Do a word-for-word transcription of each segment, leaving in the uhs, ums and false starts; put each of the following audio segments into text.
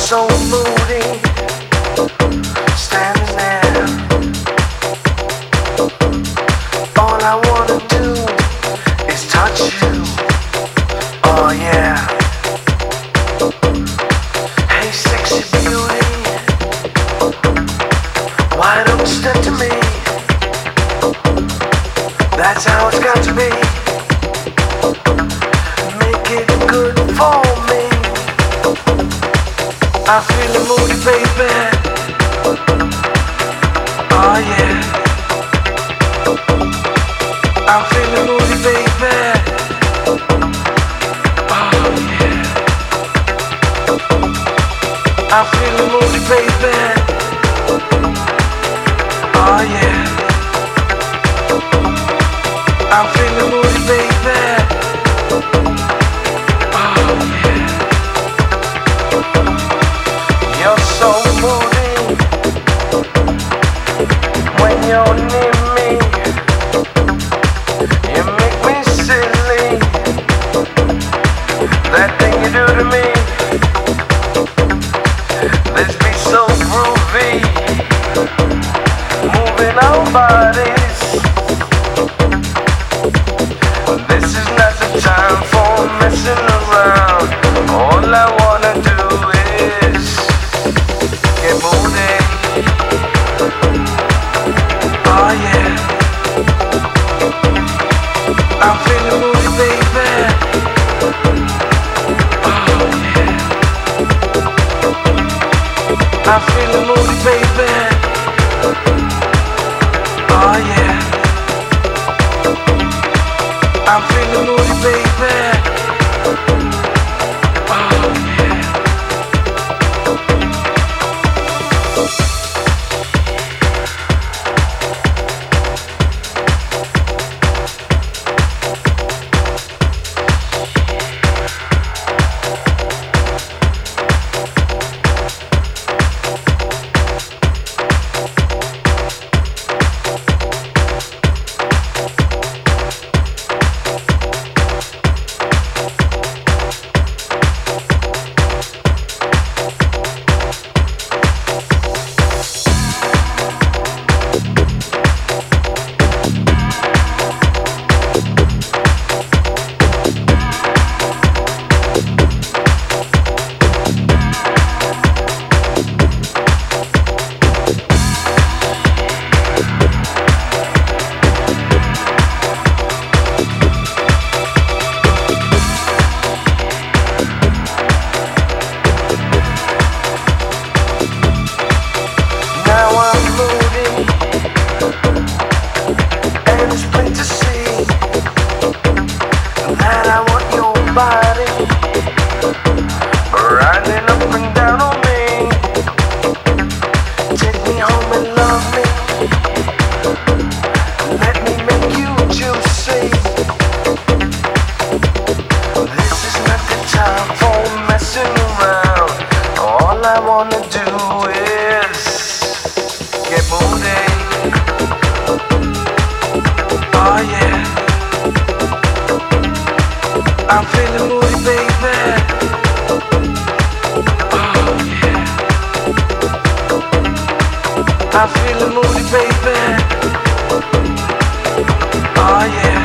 so moody, standing there. All I wanna do is touch you. Oh yeah. Hey sexy beauty, why don't you step to me? That's how it's got to be. Make it good for me. I feel the moody, baby. Oh yeah. I feel the moody, baby. Oh yeah. I feel the moody, baby. Oh yeah. I feel the moody, baby. Oh yeah. You're so moody when you're near me. You make me silly. That thing you do to me. This beat so groovy, moving our bodies. This is not the time for messing around. All I wanna do is get moody. Oh yeah. I'm feeling moody, baby. Oh yeah. I'm feeling moody, baby. Oh yeah. I'm feeling moody, baby. Oh yeah. I'm feeling moody, baby. Oh yeah. I'm feeling moody, baby. Oh yeah.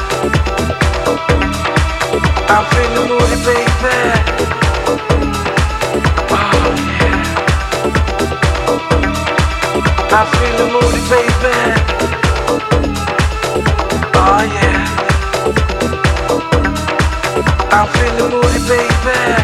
I'm feeling moody, baby. Oh yeah. I'm feeling moody, baby. Oh yeah. I'm feeling moody, baby.